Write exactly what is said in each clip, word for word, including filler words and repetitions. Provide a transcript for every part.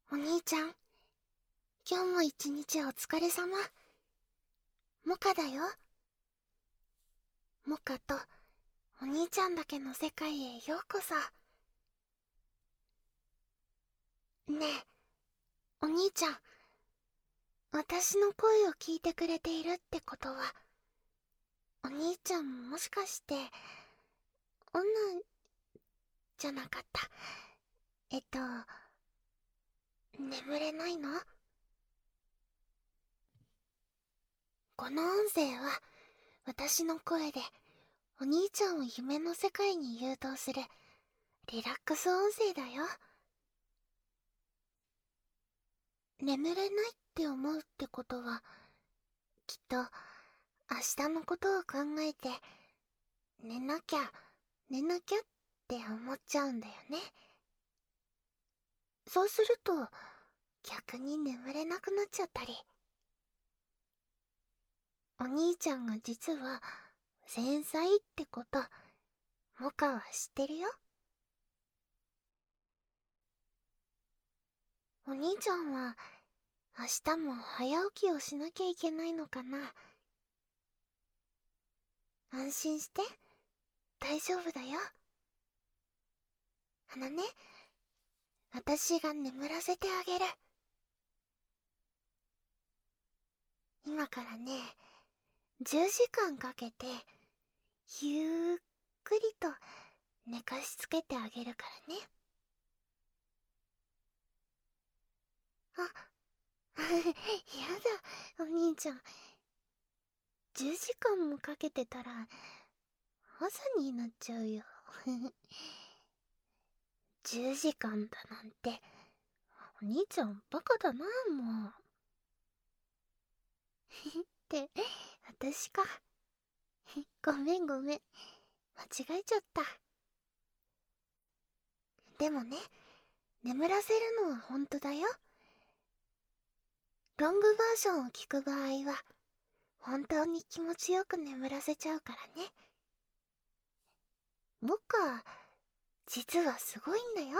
お兄ちゃん、今日も一日お疲れ様。モカだよ。モカとお兄ちゃんだけの世界へようこそ。ねえ、お兄ちゃん、私の声を聞いてくれているってことは、お兄ちゃんもしかして、女じゃなかった。えっと、眠れないの？この音声は、私の声で、お兄ちゃんを夢の世界に誘導する、リラックス音声だよ。眠れないって思うってことは、きっと明日のことを考えて寝なきゃ寝なきゃって思っちゃうんだよね。そうすると逆に眠れなくなっちゃったり。お兄ちゃんが実は繊細ってことモカは知ってるよ。お兄ちゃんは明日も早起きをしなきゃいけないのかな。安心して、大丈夫だよ。あのね、私が眠らせてあげる。今からね、じゅうじかんかけてゆっくりと寝かしつけてあげるからね。あ、やだ、お兄ちゃん。じゅうじかんもかけてたら朝になっちゃうよ。じゅうじかんだなんて、お兄ちゃんバカだな、もう。って私か。ごめんごめん、間違えちゃった。でもね、眠らせるのは本当だよ。ロングバージョンを聞く場合は本当に気持ちよく眠らせちゃうからね。モカ、実はすごいんだよ。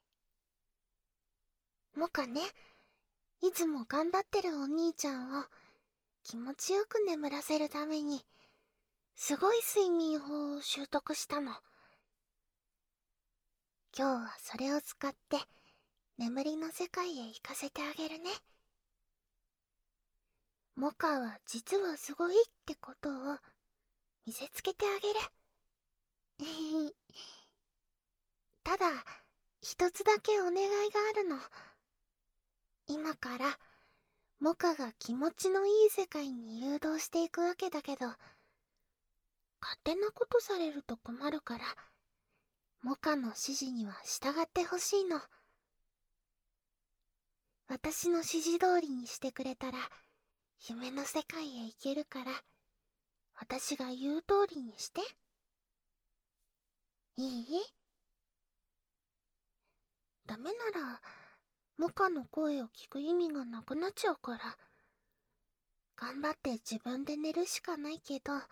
モカね、いつも頑張ってるお兄ちゃんを気持ちよく眠らせるためにすごい睡眠法を習得したの。今日はそれを使って眠りの世界へ行かせてあげるね。モカは実はすごいってことを見せつけてあげる。ただ一つだけお願いがあるの。今からモカが気持ちのいい世界に誘導していくわけだけど、勝手なことされると困るから、モカの指示には従ってほしいの。私の指示通りにしてくれたら夢の世界へ行けるから、私が言う通りにして。いい？ダメならモカの声を聞く意味がなくなっちゃうから、頑張って自分で寝るしかないけど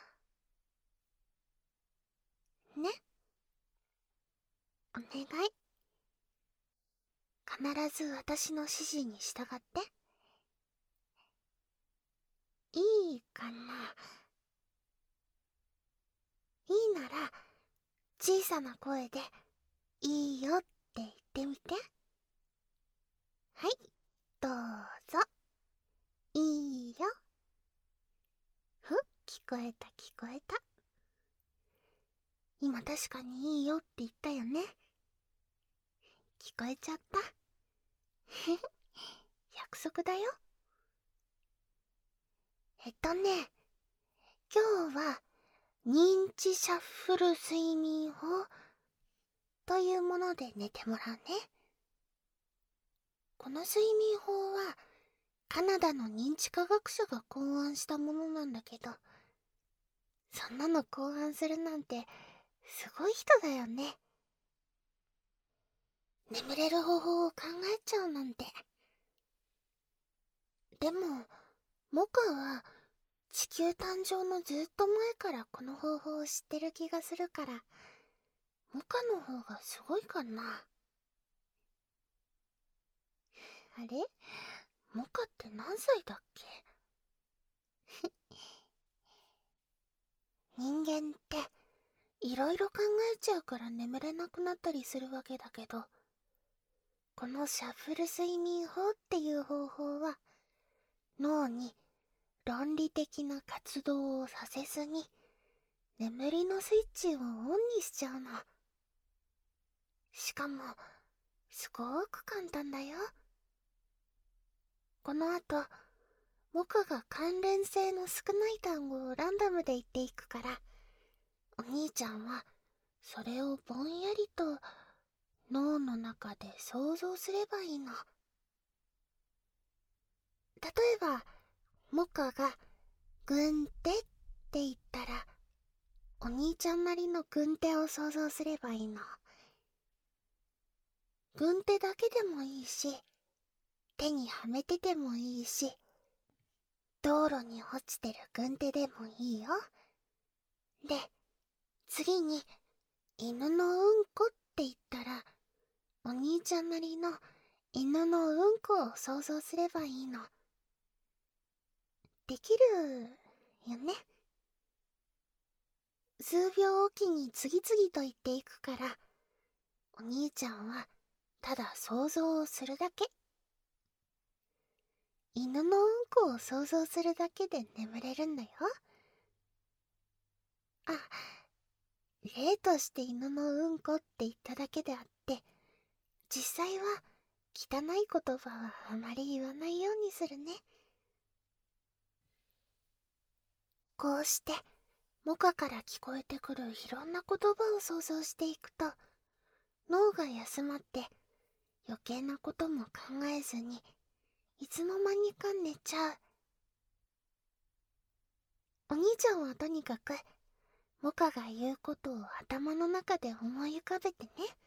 ね。お願い。必ず私の指示に従って。いいかな。いいなら小さな声でいいよって言ってみて。はい、どうぞ。いいよ。ふ、聞こえた聞こえた。今確かにいいよって言ったよね。聞こえちゃった。約束だよ。えっとね、今日は認知シャッフル睡眠法というもので寝てもらうね。この睡眠法はカナダの認知科学者が考案したものなんだけど、そんなの考案するなんてすごい人だよね。眠れる方法を考えちゃうなんて。でもモカは地球誕生のずっと前からこの方法を知ってる気がするから、モカの方がすごいかな。 あれ、モカって何歳だっけ？人間っていろいろ考えちゃうから眠れなくなったりするわけだけど、このシャッフル睡眠法っていう方法は脳に論理的な活動をさせずに眠りのスイッチをオンにしちゃうの。しかもすごく簡単だよ。この後モカが関連性の少ない単語をランダムで言っていくから、お兄ちゃんはそれをぼんやりと脳の中で想像すればいいの。例えばモカが軍手って言ったら、お兄ちゃんなりの軍手を想像すればいいの。軍手だけでもいいし、手にはめててもいいし、道路に落ちてる軍手でもいいよ。で、次に犬のうんこって言ったら、お兄ちゃんなりの犬のうんこを想像すればいいの。できるよね。数秒おきに次々と言っていくから、お兄ちゃんはただ想像をするだけ。犬のうんこを想像するだけで眠れるんだよ。あ、例として犬のうんこって言っただけであって、実際は汚い言葉はあまり言わないようにするね。こうしてモカから聞こえてくるいろんな言葉を想像していくと、脳が休まって余計なことも考えずにいつの間にか寝ちゃう。お兄ちゃんはとにかくモカが言うことを頭の中で思い浮かべてね。